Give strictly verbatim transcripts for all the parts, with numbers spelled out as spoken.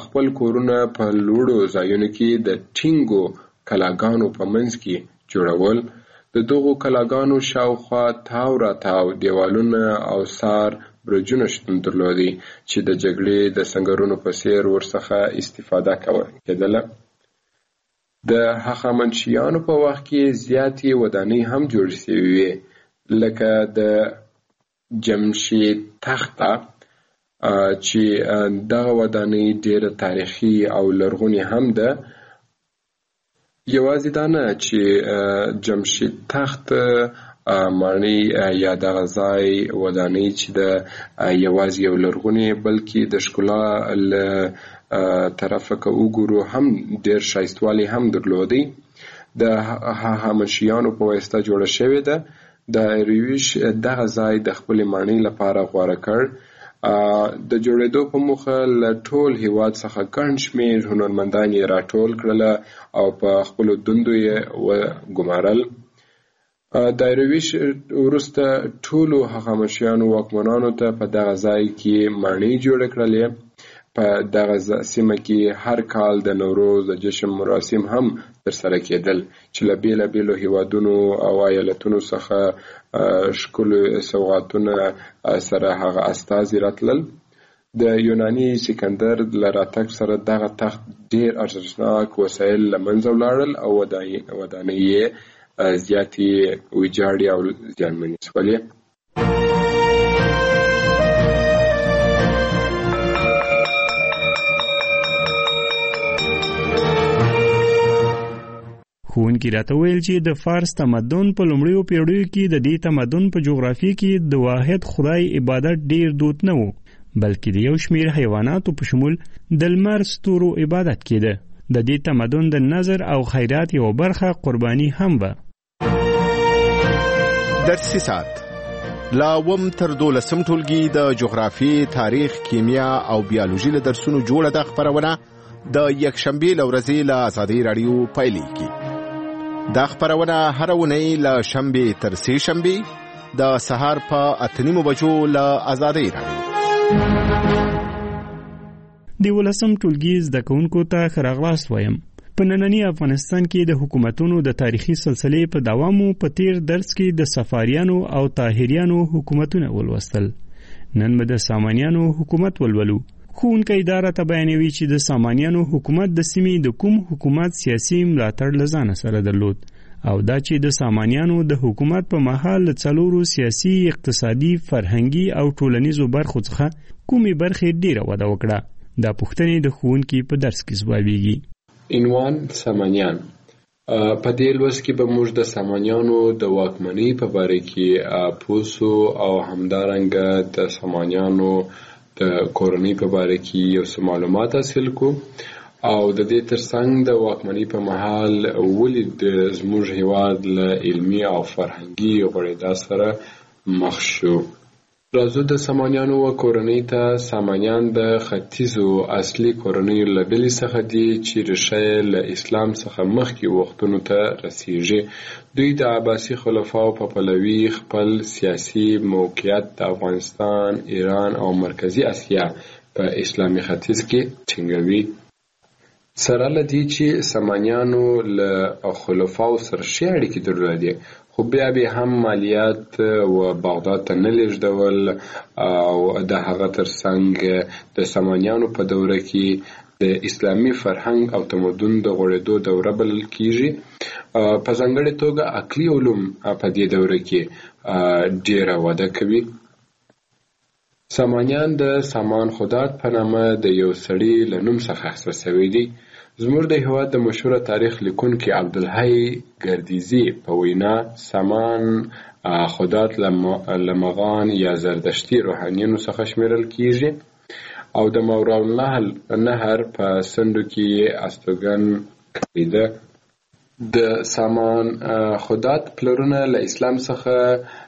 خپل کورونه په لوړو ځایونو کې د ټینګو کلاګانو په منځ کې جوړول. د دغو کلاګانو شاوخوا تاو را تاو دیوالونه او سار برجونه شتون درلودي چې د جګړې د سنگرونو په څیر ورڅخه استفاده کېدله. د هخامنشیانو په وخت کې زیاتې ودانۍ هم جوړې شوې وې، لکه د جمشید تخته چې دغه ودانۍ ډېره تاریخي او لرغونې هم ده. یوازې دا نه چې جمشید تخت معنی یا دغه ځای ودانۍ چې د یوازې یو لرغونې بلکې د ښکلا له طرفه که وګورو هم ډېر ښایستوالی هم درلودی. د هخامنشیانو په واسطه جوړه شوې ده. د ایرویش دغه ځای د خپلې معنی لپاره غوره کړ. د جوړېدو په موخه له ټول هیواد څخه ګڼ شمېر هنرمندان یې راټول کړله او په خپلو دندو یې وګمارل. د ایرویش وروسته ټولو هخامنشیانو واکمنانو ته په دغه ځای کې ماڼۍ جوړې کړلې. په دغه سیمه کې هر کال د نوروز د جشن مراسم هم ترسره کېدل چې له بېلابېلو هیوادونو او ایالتونو څخه ښکلي سوغاتونه سره هغه استازي راتلل. د یوناني سکندر له راتګ سره دغه تخت ډېر ارزښتناک وسایل له منځه ولاړل او ودانۍ یې زیاتې ویجاړې او زیانمنې شولې. ښوونکي راته ویل چې د فارس تمدن په لومړیو پیړیو کې د دې تمدن په جغرافیه کې د واحد خدای عبادت ډیر دود نه و، بلکې د یو شمیر حیواناتو په شمول د لمر ستورو عبادت کېده. د دې تمدن د نظر او خیرات یو برخه قرباني هم وه. درسي ساعت لا وم تر دولسم ټولګي د جغرافي، تاریخ، کیمیا او بیولوژي له درسونو جوړه ده خپرونه د یکشنبې له ورځې له آزادۍ راډیو پیلېږي. دا خپرونه هره اونۍ له شنبې تر سې شنبې د سهار په اته نیمو بجو له آزادۍ راډیو. د ولسم ټولګي زده کوونکو ته ښه راغلاست وایم. په ننني افغانستان کې د حکومتونو د تاریخي سلسلې په دوامو په تیر درس کې د صفاریانو او طاهریانو حکومتونه ولوستل. نن به د سامانیانو حکومت ولولو. ښوونکی اداره ته بیانوي چې د سامانیانو حکومت د سیمې د کوم حکومت سیاسي ملاتړ له ځانه سره درلود او دا چې د سامانیانو د حکومت په مهال له څلورو سیاسي، اقتصادي، فرهنګي او ټولنیزو برخو څخه کومې برخې ډیره وده وکړه. دا پوښتنې د ښوونکي په درس کې ځوابیږي. عنوان: سامانیان. په دې لوست کې به موږ د سامانیانو د واکمنۍ په باره کې پوسو او همدارنګه د سامانیانو د کورنۍ په باره کې یو څه معلومات حاصل کو او د دې ترڅنګ د واکمنۍ په مهال ولې د زموږ هیواد له علمي او فرهنګي غوړېدا سره مخ شو. راځو د سامانیانو و کورنۍ ته. سامانیان د ختیځو اصلي کورنیو له ډلې څخه دي چې ریښه یې له اسلام څخه مخکې وختونو ته رسیږي. دوی د عباسي خلفاو په پلوي خپل سیاسي موقعیت د افغانستان، ایران او مرکزي اسیا په اسلامي ختیځ کې ټینګوي. سره له دې چې سامانیانو له خلفاو سره ښې اړیکې درلودې، خو بیا به هم مالیات و بغداد ته نه لیږدول او د هغه ترڅنګ د سامانیانو په دوره کې د اسلامي فرهنګ او تمدن د غوړېدو دوره بلل کیږي. په ځانګړې توګه عقلي علوم په دې دوره کې ډېره وده کوي. سامانیان د سامان خدات په نامه د یو سړي له نوم څخه اخیستل شوي دي. زموږ د هېواد د مشهوره تاریخ لیکونکي عبدالحی گردیزي په وینا سامان خدات له مغان یا زردشتي روحانیانو څخه شمیرل کیږي او د ماوراءالنهر نهر په سندو کې استوګن کړی ده. د سامان خدات پلرونه له اسلام څخه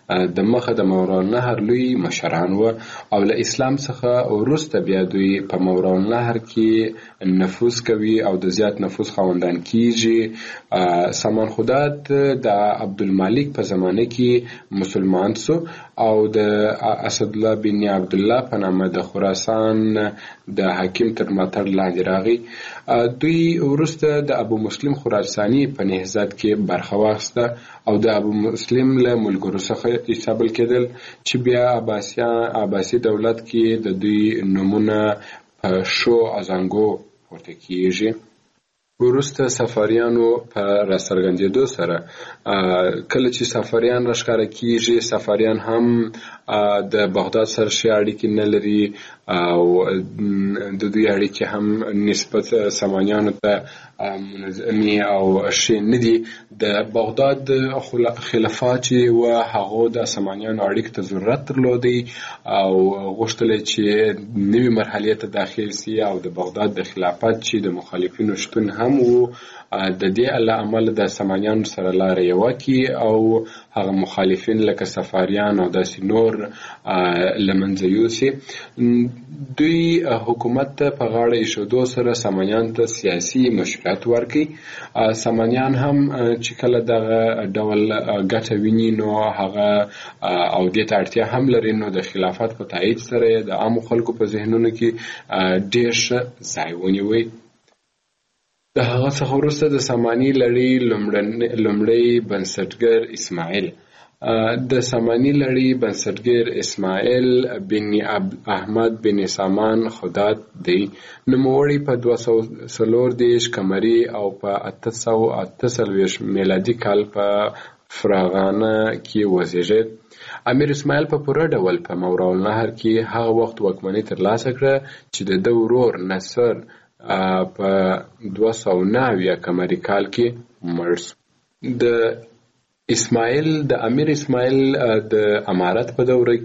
د مخه د ماورا النهر لوی مشران و او له اسلام څخه وروسته بیا دوی په ماورا النهر کې نفوذ کوي او د زیات نفوذ خاوندان کیږي. سامان خداد د عبدالمالک په زمانه کې مسلمان سو او د اسدالله بن عبد الله په نامه د خراسان د حاکم تر ملاتړ لاندې راغی. دوی وروسته د ابو مسلم خراساني په نهضت کې برخه واخیسته او د ابو مسلم له ملګرو څخه حسابل کېدل چې بیا عباسیان عباسي دولت کې د دوی نمونه په شو ازانګو ورته کېږي. وروسته سفاریانو په راڅرګندېدو سره کله چې سفاریان راښکاره کېږي، سفاریان هم د بغداد سره ښې اړیکې نه لري او د دوی اړیکې هم نسبت سامانیانو ته منظمې او ښې نه دي. د بغداد خلفا چې و هغو د سامانیانو اړیکو ته ضرورت درلودی او غوښتل چې نوې مرحلې ته داخل سي او د بغداد د خلافت چې د مخالفینو شتون هم و د دې له امله د سامانیانو سره لاره یوه کړي او هغه مخالفین لکه سفاریان او داسې نور له منځه یوسي. دوی حکومت ته په غاړه ایښودو سره سامانیانو ته سیاسي مشروعیت ورکړي. سامانیان هم چې کله دغه ډول ګټه ویني نو هغه او دې ته اړتیا هم لري نو د خلافت په تایید سره د عامو خلکو په ذهنونو کې ډېر ښه ځای ونیوی. د هغه څخه وروسته د ساماني لړۍ لومړی بنسټګر اسماعیل د ساماني لړۍ بنسټګر اسماعیل بن احمد بن سامان خداد دی. نوموړی په دوه سوه څلور دېرش قمري او په اته سوه اته څلوېښت میلادي کال په فراغانه کې وزیږید. امیر اسماعیل په پوره ډول په ماورا النهر کې هغه وخت واکمني ترلاسه کړه چې د ده ورور نصر په دوه سوه نهه اویا قمري کال کې مړ شو. د اسماعیل د امیر اسماعیل د امارت په دوره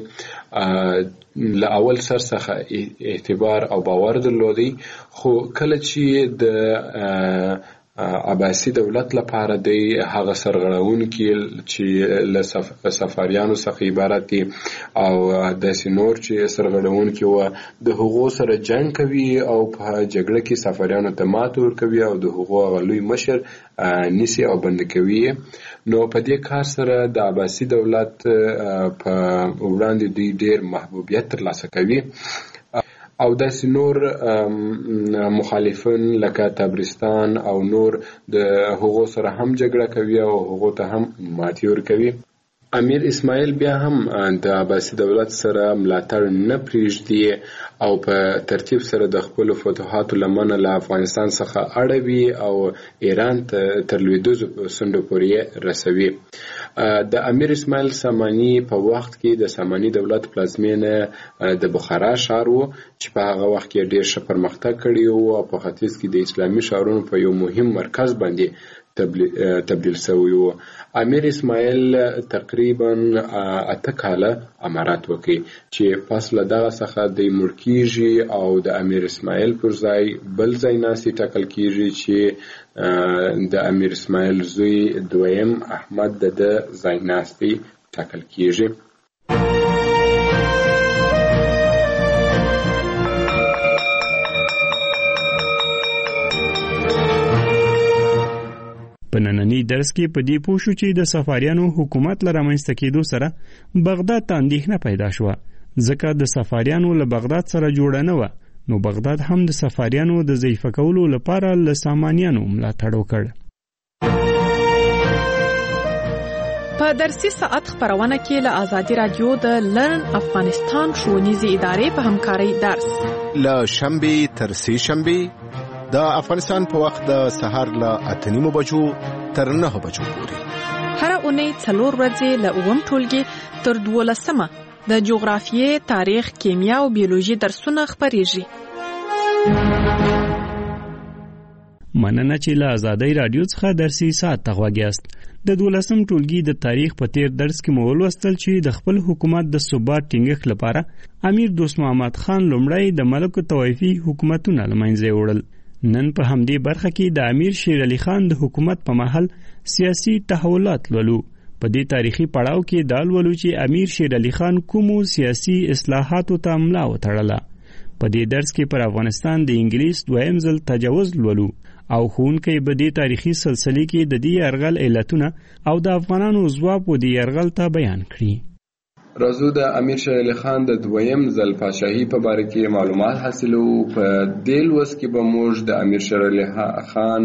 کې له اول سر څخه اعتبار او باور درلودی، خو کله چې د عباسي دولت لپاره دی هغه سرغړونکي چې له سفاریانو څخه عبارت دي او داسې نور چې سرغړونکي وه د هغو سره جنګ کوي او په جګړه کې سفاریانو ته ماتې ورکوي او د هغو هغه لوی مشر نیسي او بندي کوي. نو په دې کار سره د عباسي دولت په وړاندې دوی ډېر محبوبیت ترلاسه کوي او داسې نور مخالفین لکه تبرستان او نور د هغو سره هم جګړه کوي او هغو ته هم ماتې ورکوي. امیر اسماعیل بیا هم د عباسي دولت سره ملاتړ نه پرېږدي او په ترتیب سره د خپلو فتوحاتو لمنه له افغانستان څخه اړوي او ایران ته تر لویدیځو څنډو پورې رسوي. د امیر اسماعیل ساماني په وخت کې د ساماني دولت پلازمینه د بخارا ښار و چې په هغه وخت کې ډېر ښه پرمختګ کړی و او په ختیځ کې د اسلامي ښارونو په یو مهم مرکز باندې تبدیل شوی و. امیر اسماعیل تقریبا اته کاله امارت وکړي چې پس له دغه څخه دی مړ کېږي او د امیر اسماعیل پر ځای بل ځایناستي ټاکل کېږي چې د امیر اسماعیل زوی دویم احمد د ده ځایناستي ټاکل کېږي. په نننی درس کې په دې پوه شو چې د سفاریانو حکومت له رامنځته کېدو سره بغداد ته اندېښنه پیدا شوه، ځکه د سفاریانو له بغداد سره جوړه نه وه. نو بغداد هم د سفاریانو د ضعیفه کولو لپاره له سامانیانو ملاتړ وکړ. په درسي ساعت خبرونه کې له آزادي رادیو د لرن افغانستان ښوونیزې ادارې په همکارۍ درس له شنبې تر سې شنبې د افغانستان په وخت د سهار له اته نیمو بجو تر نهه بجو پورې هر اونۍ څلور ورځې له اووم ټولګي تر دولسمه د جغرافیې، تاریخ، کیمیا او بیولوژي درسونه خپریږي. مننه چې له آزادۍ رادیو څخه درسي ساعت ته غوږ یاست. د دولسم ټولګي د تاریخ په تیر درس کې مو ولوستل چې د خپل حکومت د ثبات ټینګښت لپاره امیر دوست محمد خان لومړی د ملک طوایفي حکومتونه له منځه وړل. نن په همدې برخه کې د امیر شیر علي خان د حکومت په مهال سیاسي تحولات لولو. په دې تاریخي پړاو کې دا لولو چې امیر شیر علي خان کومو سیاسي اصلاحاتو ته ملا وتړله. په دې درس کې پر افغانستان د انګلیس دویم ځل تجاوز لولو او ښوونکی به دې تاریخي سلسلې کې د دې یرغل علتونه او د افغانانو ځواب و دې یرغل ته بیان کړي. راځو د امیر شیر علي خان د دویم ځل پاچاهي په باره کې معلومات حاصلو. په دې لوست کې به موږ د امیر شیر علي خان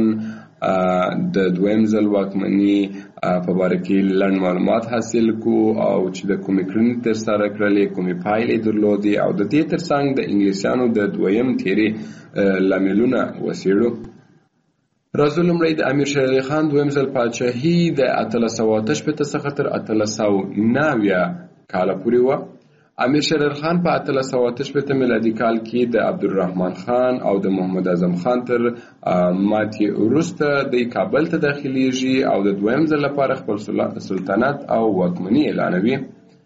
د دویم ځل واکمني په باره کې لنډ معلومات حاصل کو او چې د کومې کړنې ترسره کړلې، کومې پایلې درلودې او د دې ترڅنګ د انګلیسیانو د دویم تیرې لاملونه وڅېړو. راځو لومړی د امیر شیر علي خان دویم ځل پاچاهي د اتلس سوه اته شپېته څخه تر اتلس سوه نهه اویا کاله پورې وه. امیر شیر علي خان په اتلس سوه اته شپېته میلادي کال کې د عبدالرحمن خان او د محمد اعظم خان تر ماتې وروسته د کابل ته داخلیږي او د دویم ځل لپاره خپل سلطنت او واکمني اعلانوي.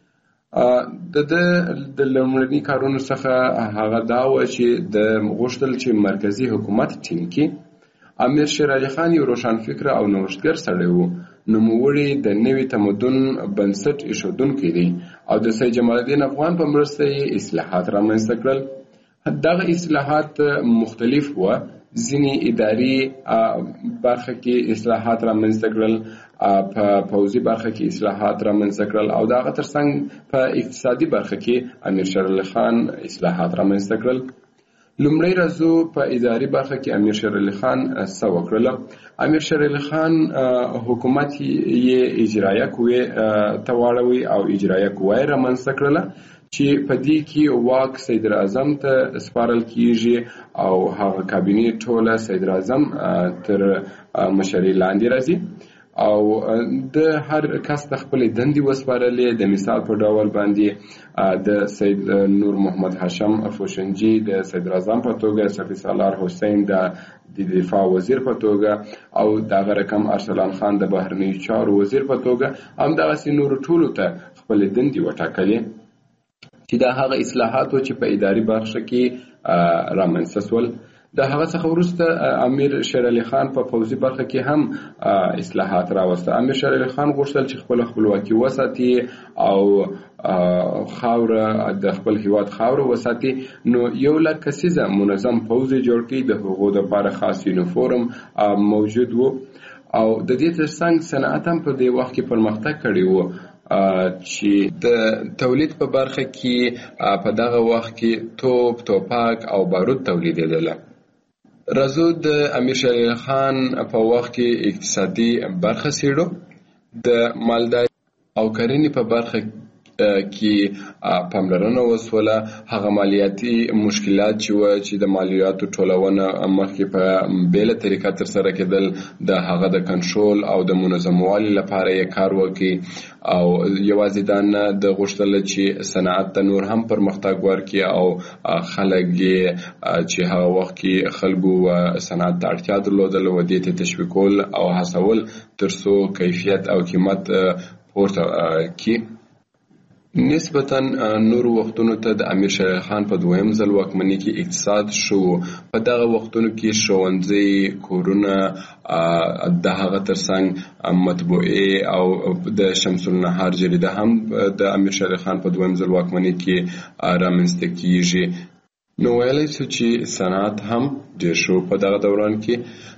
د ده د لومړني کارونو څخه هغه دا و چې د غوښتل چې مرکزي حکومت ټینګ کړي. امیر شیر علي خان یو روښانفکر او نوښتګر سړی و. نوموړي د نوي تمدن بنسټ ایښودونکی دی او د سید جمال الدین افغان په مرسته یې اصلاحات رامنځته کړل. دغه اصلاحات مختلف وو. ځینې اداري برخه کې اصلاحات رامنځته کړل، په پوځي برخه کې اصلاحات رامنځته کړل او د هغه ترڅنګ په اقتصادي برخه کې امیر شیر علي خان اصلاحات رامنځته کړل. لومړی راځو په اداري برخه کې امیر شیر علي خان څه وکړل. امیر شیر علي خان حکومت یې اجرایه قوې ته واړوي او اجرایه قوه یې رامنځته کړله چې په دې کې واک صدر اعظم ته سپارل کیږي او هغه کابینې ټوله صدر اعظم تر مشرۍ لاندې راځي او د هر کس د خپل دندې وسپارلې. د مثال په ډول باندې د سید نور محمد هاشم افوشنجي د صدر اعظم په توګه، صفي سالار حسین د دفاع وزیر په توګه او دغه رقم ارسلان خان د بهرنیو چارو وزیر په توګه همدغسې نورو ټولو ته خپل دندې وټاکلې چې دا هغه اصلاحات چې په اداري برخه کې رامنځته شول. د هغه څخه وروسته امیر شیر علي خان په پوځي برخه کې هم اصلاحات راوسته. امیر شیر علي خان غوښتل چې خپل خپلواکي وساتي او خاوره د خپل هیواد خاوره وساتي، نو یو لک کسیزه منظم پوځ جوړ کړي. د هغو لپاره خاص یونیفورم موجود و او د دې ترڅنګ صنعت هم په دې وخت کې پرمختګ کړی و چې د تولید په برخه کې په دغه وخت کې توپ، توپک او بارود تولیدېدله. راځو د امیر شیر علي خان په وخت کې اقتصادي برخه څېړو. د مالدارۍ او کرنې په برخه کې پاملرنه وسوله. هغه مالیاتي مشکلات چې و چې د مالیاتو ټولونه مخکې په بیله طریقه ترسره کېدل، د هغه د کنټرول او د منظموالي لپاره یې کار وکړي او یوازې دا نه د غوښتل چې صنعت ته نور هم پرمختګ ورکړي او خلک یې چې هغه وخت کې خلکو صنعت ته اړتیا درلودله و دې ته تشویقول او هڅول تر څو کیفیت او قیمت پورته کړي. نسبتاً نورو وختونو ته د امیر شیر علي خان په دویم ځل واکمنۍ کې اقتصاد شو. په دغه وختونو کې ښوونځي، کورونه، د هغه ترڅنګ مطبوعې او د شمس النهار جریده هم د امیر شیر علي خان په دویم ځل واکمنۍ کې رامنځته کیږي. نو ویلی شو چې صنعت هم ډېر شو په دغه دوران کې.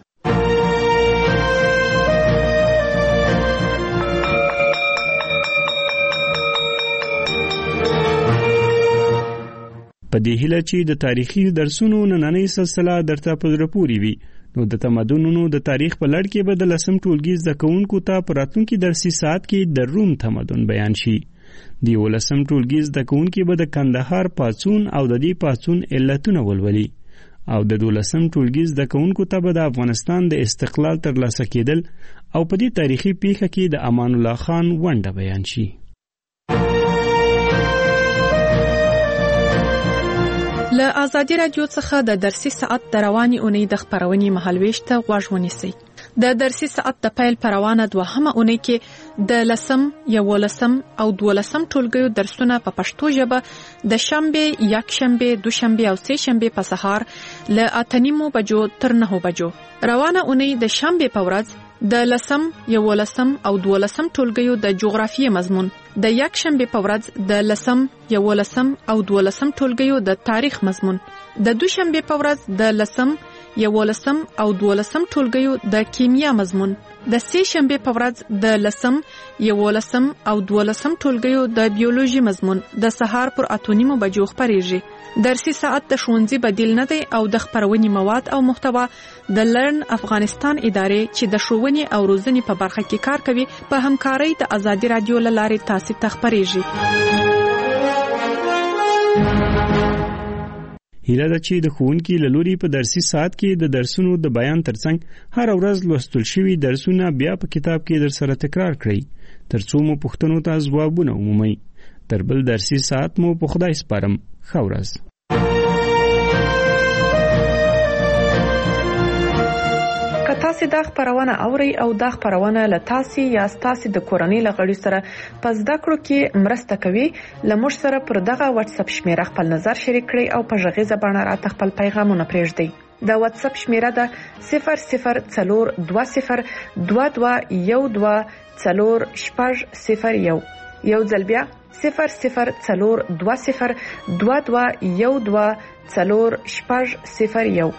په دې هیله چې د تاریخي درسونو نننۍ سلسله درته په زړه پورې وي، نو د تمدنونو د تاریخ په لړ کې به د لسم ټولګي زده کوونکو ته په راتلونکي درسي ساعت کې د روم تمدن بیان شي. د یولسم ټولګي زده کوونکي به د کندهار پاڅون او د دې پاڅون علتونه ولولي او د دولسم ټولګي زده کوونکو ته به د افغانستان د استقلال ترلاسه کېدل او په دې تاریخي پیښه کې د امان الله خان ونډه بیان شي. له آزادي رادیو څخه د درسي ساعت د رواني اونۍ د خبرونې مهالويش ته غوږ ونیسئ. د درسي ساعت د پیل پروانه دوهمه اونۍ کې د لسم، یولسم او دولسم ټولګیو درسونه په پښتو ژبه د شنبه، یکشنبه، دوشنبه او سه شنبه په سهار له اته نیمو بجو تر نهو بجو. روانه اونۍ د شنبه په ورځ د لسم یولسم او دولسم ټولګیو د جغرافیې مضمون، د یک شنبه په ورځ د لسم یولسم او دولسم ټولګیو د تاریخ مضمون، د دوشنبه په ورځ د لسم یولسم او دولسم ټولګیو د کیمیا مضمون، د سه شنبه په ورځ د لسم یولسم او دولسم ټولګیو د بیولوژي مضمون د سهار پر اته نیمو بجو خبرېږي. درسي ساعت د ښوونځي بدیل نه دی او د خبرونې مواد او محتوا د لرن افغانستان ادارې چې د ښوونې او روزنې په برخه کې کار کوي په همکارۍ د ازادي رادیو له لارې تاسو ته خبرېږي. هیله ده چې د ښوونکي له لوري په درسي ساعت کې د درسونو د بیان ترڅنګ هر ورځ لوستل شوي درسونه بیا په کتاب کې در سره تکرار کړئ ترڅو مو پوښتنو ته ځوابونه ومومئ. تر بل درسي ساعت مو په خدای سپارم. ښه ورځ. که تاسو دا خبرونه اورئ او دا خبرونه له تاسو یا تاسو د کورنۍ لغړي سره په زده کړو کې مرسته کوي، لمر سره پر دغه واتس اپ شمیره خپل نظر شریک کړئ او په ژغې زبانه راته خپل پیغامونه پرېږدئ. د واتس اپ شمیره ده صفر صفر څلور دوه صفر دوه دوه یو دوه څلور شپږ صفر یو. یو ځل بیا صفر صفر څلور دوه صفر دوه دوه یو دوه څلور شپږ صفر یو.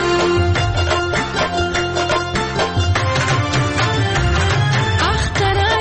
أخترع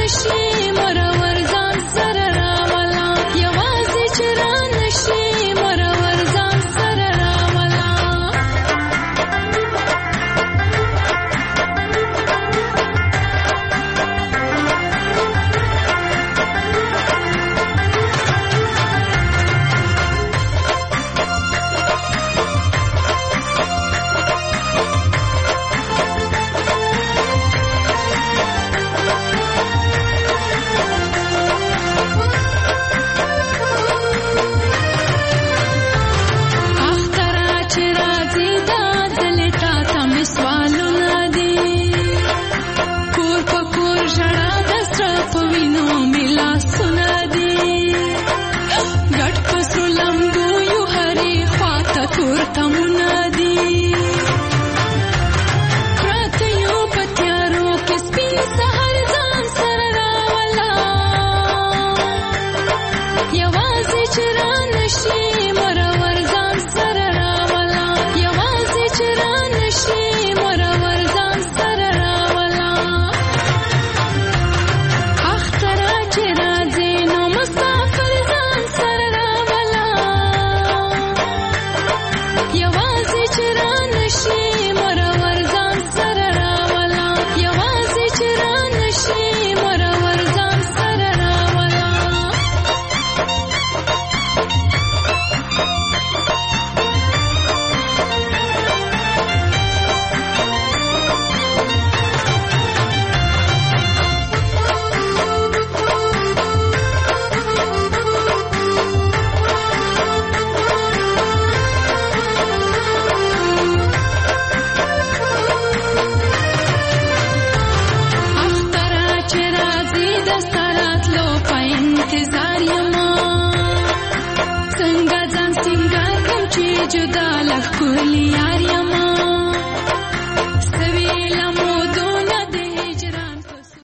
जुदा लखुली यार यमा